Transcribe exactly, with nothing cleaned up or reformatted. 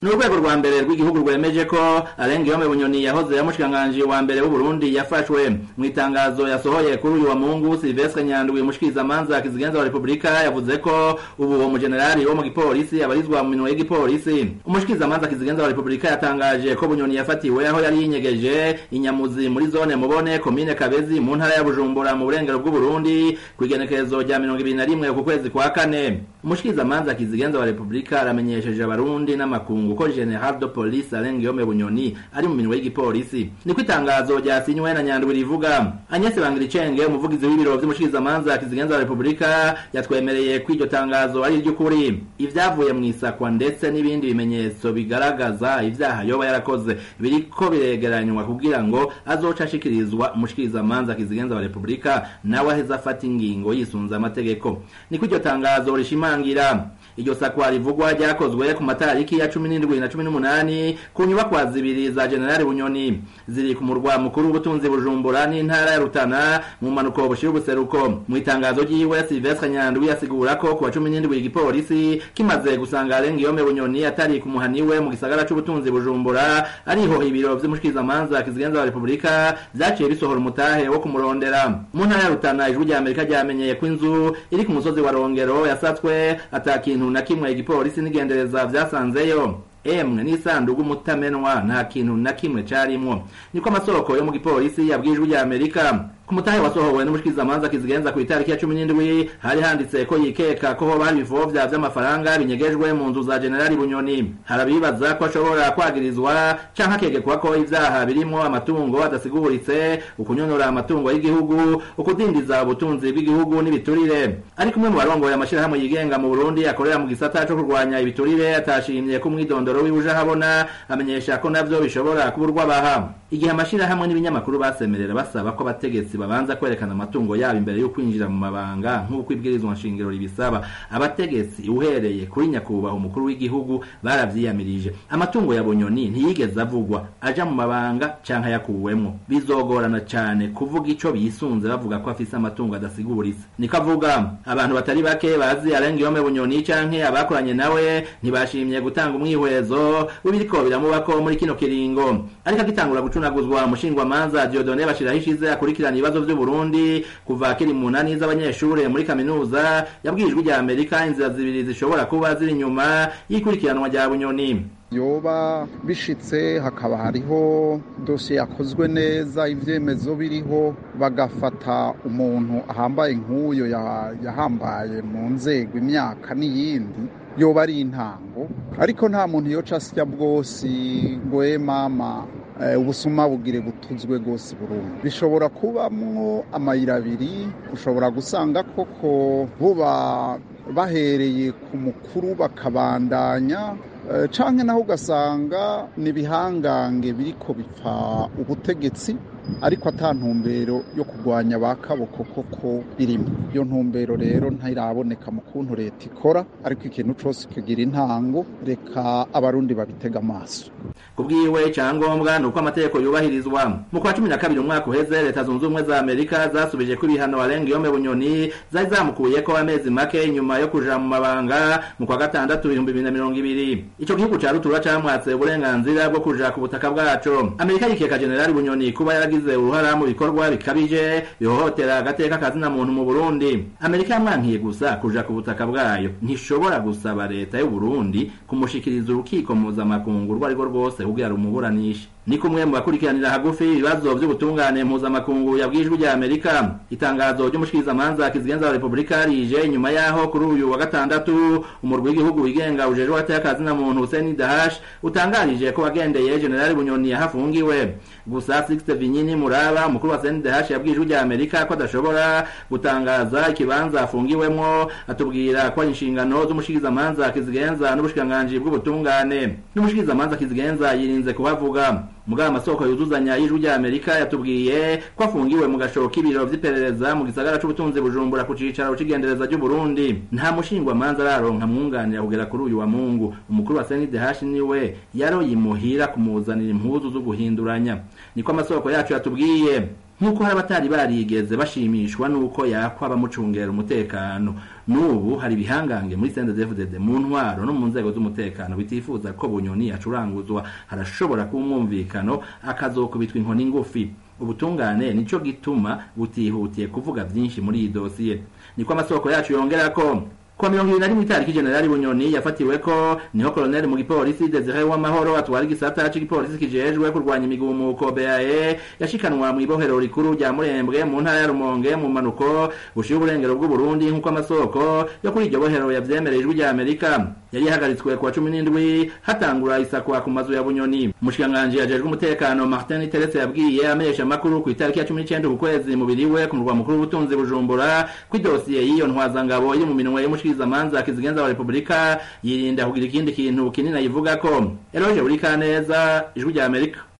N'urwego rwa mbere rw'igihugu rwemeje ko Alain Guillaume Bunyoni yahoze yamushikanganje wa mbere w'u Burundi yafashwe mu itangazo yasohoye kuri uyu wa Mungu. Sylvestre Nyandwi umushikiriza manza kizigenza wa Republika yavuze ko ubu uwo mujenerali wo mu gipolisi abarizwa mu minwe y'igipolisi. Umushikiriza manza kizigenza wa Republika yatangaje ko Bunyoni yafatiwe aho yari yinyegeje inyamuzi muri zone Mubone commune Kabezi mu ntara ya Bujumbura mu burengero bw'u Burundi kwigenekerezo rya mirongo ibiri na rimwe ku kwezi kwa kane. Umushikiriza manza kizigenza wa Republika aramenyesheje abarundi n'amakungu ko General de Police Alain Guillaume Bunyoni ari mu minwe y'igipolisi. Ni kwitangazo ryasinywe na Nyandwi rivuga. Agnes Bangiricenge umuvugizi w'ibiro vy'umushikiriza manza kizigenza wa Republika yatwemereye ko iryo tangazo ari ry'ukuri. Ivyavuye mu isakwa ndetse n'ibindi bimenyetso bigaragaza ivyaha yoba yarakoze biriko biregeranywa kugira ngo azoca ashikirizwa umushikiriza manza kizigenza wa Republika nawe aheza afata ingingo yisunza amategeko. Ni ko iryo tangazo rishimangira. Iryo sakwa rivugwa ryakozwe ku matariki ya cumi n'indwi na cumi n'umunani ku nyubakwa zibiri za General Bunyoni ziri ku murwa mukuru w'ubutunzi Bujumbura n'intara ya Rutana mu manuko bushira ubuseruko. Mu itangazo ryiwe Sylvestre Nyandwi yasigura ko ku wa cumi n'indwi igipolisi kimaze gusanga Alain Guillaume Bunyoni atari ku muhaniwe mu gisagara c'ubutunzi Bujumbura ariho ibiro vy'umushikiriza manza kizigenza wa Republika vyaciye bisohora umutahe wo kumurondera. Mu ntara ya Rutana ijwi rya Amerika ryamenyeye ko inzu iri ku musozi wa Rongero yasatswe atakintu na kimwe igipolisi n'igendereza vyasanzeyo. Emwe n'isandugu mutamenwa nta kintu na kimwe carimwo. Niko amasoko yo mu gipolisi yabwijwe rya Amerika. Ku mutahe wasohowe n'umushikiriza manza kizigenza ku itariki ya cumi n'indwi hari handitse ko yikeka ko hoba hari ibivovya vy'amafaranga binyegejwe mu nzu za General Bunyoni. Harabibaza ko ashobora kwagirizwa canke akegekwa ko ivyaha birimo amatungo adasiguritse, ukunyonora amatungo y'igihugu, ukudindiza ubutunzi bw'igihugu n'ibiturire. Ariko umwe mu barongoye amashirahamwe yigenga mu Burundi akorera mu gisata co kurwanya ibiturire atashimye ko mwidondoro w'uje habona amenyesha ko navyo bishobora kuburwa baha. Igihe amashirahamwe n'ibinyamakuru basemerera basaba ko abategetsi babanza kwerekana amatungo yabo imbere yo kwinjira mu mabanga nk'uko ibwirizwa nshingiro ribisaba, abategetsi uhereye kuri nyakubahwa umukuru w'igihugu baravyiyamirije. Amatungo ya Bunyoni ntiyigeze avugwa aja mu mabanga canke yakuwemwo. Bizogorana cane kuvuga ico bisunze bavuga ko afise amatungo adasiguritse. Niko avuga. Abantu batari bake bazi Alain Guillaume Bunyoni canke abakoranye nawe ntibashimye gutanga umwihwezo w'ibiriko biramubako muri kino kiringo. Ariko agitangura gucunaguzwa umushingwa manza Dieudonné Bashirahishize akurikirana ibibazo vy'u Burundi kuva kiri mu nani z'abanyeshure muri kaminuza yabwijwe rya Amerika inzira zibiri zishobora kuba ziri nyuma y'ikurikiranwa rya Bunyoni. Yoba bishitse hakaba hariho dosiye yakozwe neza ivyemezo biriho bagafata umuntu ahambaye nk'uyo yahambaye mu nzego imyaka n'iyindi yoba ari intango. Ariko nta muntu yoca asya bwose ngo e mama ubusuma bugire butuzwe gose Burundi. Bishobora kubamwo amayira abiri, ushobora gusanga koko buba bahereye ku mukuru bakabandanya canke naho ugasanga nibihangange biriko bipfa ubutegetsi ariko ata ntumbero yo kugwanya bakaboko koko birimo. Iyo ntumbero rero ntiraboneka mu kuntu leta ikora, ariko ikintu cose kigira intango, reka abarundi babitega amaso. Kubwiwe cyangombwa nuko amategeko yubahirizwa. Mu kwa cumi na kabiri umwaka uheze leta zunze ubumwe za Amerika zasubije ko ibihano Alain Guillaume Bunyoni zari zamukuye ko amezi make nyuma yo kuja mu mabanga mu kwa gatandatu ibihumbi bibiri na mirongo ibiri. Ico gihugu ca rutura camwatse uburenganzira bwo kuja ku butaka bwaco. Amerika yikeka General Bunyoni kuba yaragize uruhara mu bikorwa bikabije bihohotera agateka kazina muntu mu Burundi. Amerika yamwankiye gusa kuja ku butaka bwayo, ntishobora gusaba leta y'u Burundi kumushikiriza urukiko mpuzamakungu rwo ariko rwose kugira rumuburanishe. Ni kumwe mu bakurikiranira hagufi ibibazo vy'ubutungane mpuzamakungu yabwijwe rya Amerika. Itangazo ry'umushikiriza manza kizigenza wa Republika rije nyuma yaho kuri uyu wa gatandatu umurwi w'igihugu wigenga ujejwe atakazi na muntu Hussein Dahash utangarije ko wagendeye General Bunyoni yahafungiwe. Gusa Sixte Vinyini Muraba umukuru wa Hussein Dahash yabwijwe rya Amerika ko adashobora gutangaza ikibanza afungiwemwo, atubwira ko inshingano z'umushikiriza manza kizigenza n'ubushikanganje bw'ubutungane. N'umushikiriza manza kizigenza yirinze kuhavuga. Mugaba amasoko yuzuzanya y'ijwi rya Amerika yatubwiye ko afungiwe mu gashoka ibiro vy'iperereza mu gisagara c'ubutunzi Bujumbura ku cicaro c'igendereza ry'u Burundi. Nta mushingwa manza araronka mwunganira kugera kuri uyu wa Mungu. Umukuru wa Seni Dehashi niwe yaro yimuhira kumuzanira impuzu zo guhinduranya. Niko amasoko yacu yatubwiye. nk'uko hari abatari barigeze bashimishwa n'uko yakwa bamucungera umutekano. N'ubu hari ibihangange muri C N D D F D D mu ntwaro no mu nzego z'umutekano bitifuza ko Bunyoni acuranguzwa, harashobora kuba umwumvikano akazokubitwa inkoni ngufi. Ubutungane nico gituma butihutiye kuvuga byinshi muri iyi dosiye. Niko amasoko yacu yongera ko kwa mirongo ibiri na rimwe itariki Generali Bunyoni yafatiwe ko niho Colonel mu gipolisi Desire Uwamahoro atwara igisata c'igipolisi kijejwe kurwanya imigumuko B A E yashikanwa mu ibohero rikuru rya Murembwe mu ntara ya Rumonge mu manuko bushiye uburengero bw'u Burundi nk'uko amasoko yo kuri iryo bohero yavyemereye ijwi rya Amerika. Yari yahagaritswe kwa cumi n'indwi hatangura isakwa ku mazu ya Bunyoni. Mushikanganje yajejwe umutekano Martin Terese yabwiye amenyesha makuru ku itariki ya cumi n'icenda ukwezi mubiri we ku murwa mukuru w'ubutunzi Bujumbura ku dosiye y'iyo ntwazangabo iri mu minwe y'umushikiriza manza kizigenza wa Republika yirinda kugira ikindi kintu kinini yivuga ko. Eroje uri kaneza ijwi rya Amerika.